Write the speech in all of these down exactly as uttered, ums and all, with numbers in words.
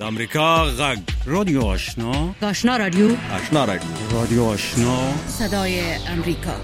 امریکا غږ رادیو آشنا آشنا رادیو آشنا رادیو رادیو آشنا صدای امریکا.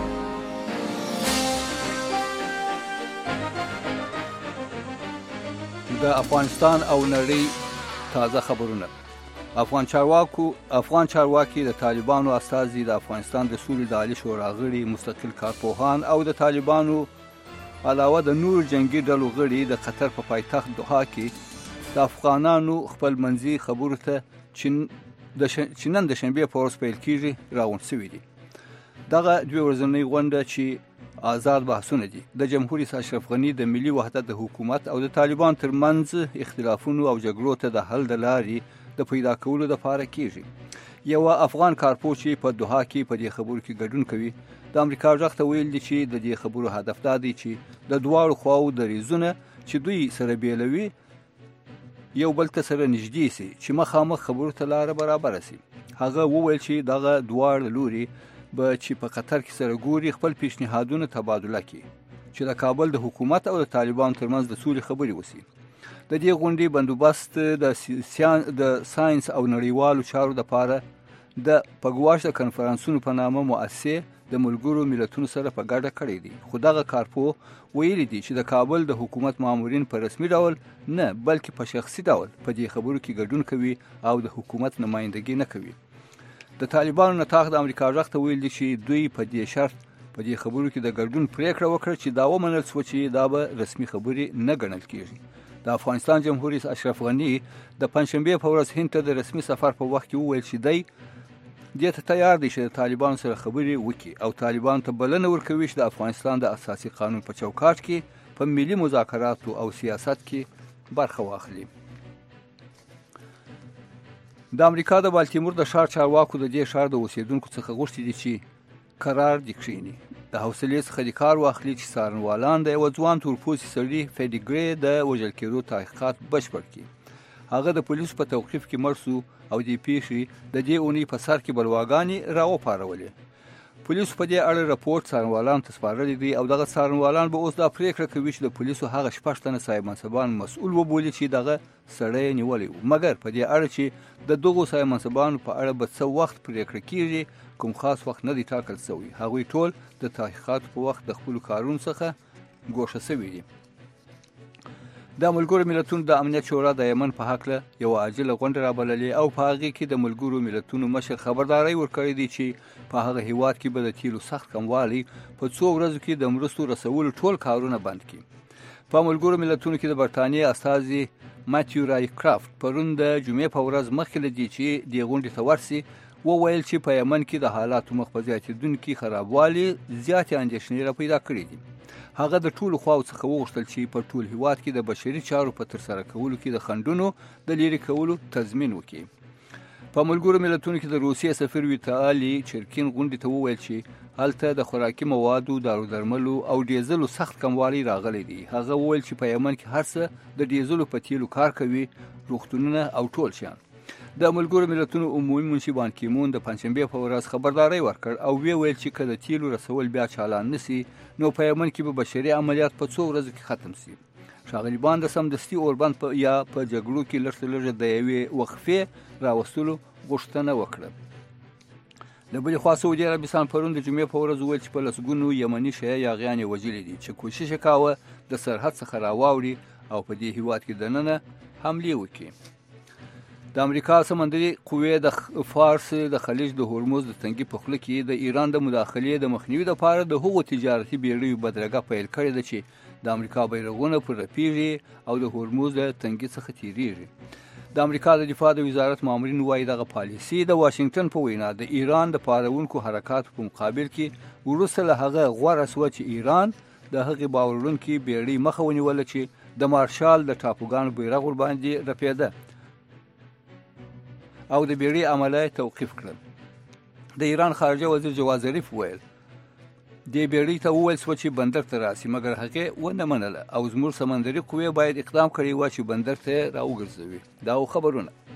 د افغانستان او نړۍ تازه خبرونه. افغان چارواکو افغان چارواکي د طالبانو استازي د افغانستان د سولې د عالی شورا غړي، مستقل کارپوهان او د طالبانو علاوه د نور جنگي ډلو غړي د قطر په پایتخت دوحه کې د افغانانو خپل منځي خبرو ته چې نن د شنبې په ورځ پیل کیږي راغونډ شوي دي. دغه دوه ورځنۍ غونډه چې آزاد بحثونه دي د جمهور رئیس اشرف غني د ملي وحدت د حکومت او د طالبان ترمنځ اختلافونو او جګړو ته د حل د لارې د پیدا کولو لپاره کیږي. یو افغان کارپوه چې په دوحه کې په دې خبرو کې ګډون کوي د امریکا غږ ته ویل دي چې د دې خبرو هدف دا دی چې د دواړو خواو دریځونه چې دوی سره بیلوي یو بل ته سره نږدې سي چې مخامخ خبرو ته لاره برابر سي. هغه وویل چې دغه دواړه لوري به چې په قطر کې سره ګوري خپل پیشنهادونه تبادله کړي چې د کابل د حکومت او د طالبان ترمنځ د سولې خبرې وسی. د دې غونډې بندوبست د سیان د ساينس او نړیوالو چارو لپاره د پګواش د کنفرانسونو په نامه مؤسسه د ملګرو ملتونو سره په ګډه کړې دي. خو دغه کارپو ویلي دي چې د کابل د حکومت مامورین په رسمي ډول نه بلکې په شخصي ډول په دې خبرو کې ګډون کوي او د حکومت نمائندګي نه کوي. د طالبانو نتاق د امریکا غږ ته ویل دي چې دوی په دې شرط په دې خبرو کې د ګډون پریکړه وکړه چې دا ومنل شو چې دا به رسمي خبرې نه ګڼل کیږي. د افغانستان جمهور رئیس اشرف غني د پنځشنبه په ورځ هند ته د رسمي سفر په وخت کې وویل چې دی دې ته تیار دي چې د طالبانو سره خبرې وکړي او طالبان ته بلنه ورکوي چې د افغانستان د اساسي قانون په چوکاټ کې په ملي مذاکراتو او سیاست کې برخه واخلي. د امریکا د بالتیمور د ښار چارواکو د دې ښار د اوسیدونکو څخه غوښتي دي چې قرار دي کښیني د حوصلې څخه د کار واخلي چې څارنوالان د یو ځوان تورپوستي سړي فیډیګري د وژل کېدو تحقیقات بشپړ کړي. هغه د پولیسو په توقیف کې مړ شو او د پیښې د دې اونۍ په سر کې بلواګانې راوپارولې. پولیسو په دې اړه راپورټ څارنوالانو ته سپارلی دی او دغه څارنوالان به اوس دا پریکړه کوي چې د پولیسو هغه شپږ تنه صاحب منصبان مسؤل وبولي چې دغه سړی نیولی و. مګر په دې اړه چې د دغو صاحب منصبانو په اړه به څه وخت پریکړه کیږي کوم خاص وخت نه دی ټاکل شوی. هغوی ټول د تحقیقاتو په وخت د خپلو کارونو څخه ګوښه شوي دي. د ملګرو ملتونو د امنیت شورا د یمن په هکله یو عاجله غونډه رابللې او په هغې کې د ملګرو ملتونو مشر خبرداری ورکړی دی چې په هغه هیواد کې به د تیلو سخت کموالی په څو ورځو کې د مرستو رسولو ټول کارونه بند کړي. په ملګرو ملتونو کې د برټانیې استازي ماتیو رای کرافت پرون د جمعې په ورځ مخکې له دې چې دې غونډې ته ورسي وویل چې په یمن کې د حالاتو مخ په زیاتېدونکي خرابوالي زیاتې اندېښنې را پیدا کړې دي. هغه د ټولو خواو څخه وغوښتل چې په ټول هیواد کې د بشري چارو په ترسره کولو کې د خنډونو د لرې کولو تضمین وکړي. په ملګرو ملتونو کې د روسیې سفیر ویتالي چرکین غونډې ته وویل چې هلته د خوراکي موادو، دارو درملو او ډیزلو سخت کموالی راغلی دی. هغه وویل چې په یمن کې هر څه د ډیزلو په تیلو کار کوي، روغتونونه او ټول شیان. د ملګرو ملتونو عمومي منشي بان کیمون د پنځشنبې په ورځ خبرداری ورکړ او وی ویل چې که د تیلو رسول بیا چالان نسی نو په یمن کې به بشري عملیات په څو ورځو کې ختم شي. ښاغلي بان د سمدستي اوربند په یا په جګړو کې لږ لږ د یوې وقفې راوستلو غوښتنه وکړه. د بلې خوا سعودي عربستان پرون د جمعې په ورځ وویل چې په لسګونو یمني شیعه یاغیان یې وژلي دي چې کوشش یې کاوه د سرحد څخه راواوړي او په دې هیواد کې دننه حملې وکړي. د امریکا سمندري قوې د فارس د خلیج د هرمز د تنګي په خوله کې د ایران د مداخلې د مخنیوي لپاره د هغو تجارتي بیړیو بدرګه پیل کړې ده چې د امریکا بیرغونه پر رپیږي او د هرمز د تنګي څخه تیریږي. د امریکا د دفاع د وزارت مامورین وایي دغه پالیسي د واشنگټن په وینا د ایران د پارونکو حرکاتو په مقابل کې وروسته له هغه غوره شوه چې ایران د هغې باورونکي بیړۍ مخه ونیوله چې د مارشال د ټاپوګانو بیرغ ورباندې رپېده او د بیړۍ عمله توقیف کړل. د ایران خارجه وزیر جواد ظریف ویل دې بیړۍ ته وویل شوه چې بندر ته راسي مګر هغې ونه منله او زموږ سمندري قوې باید اقدام کړی وای چې بندر ته راوګرځوي. دا خبرونه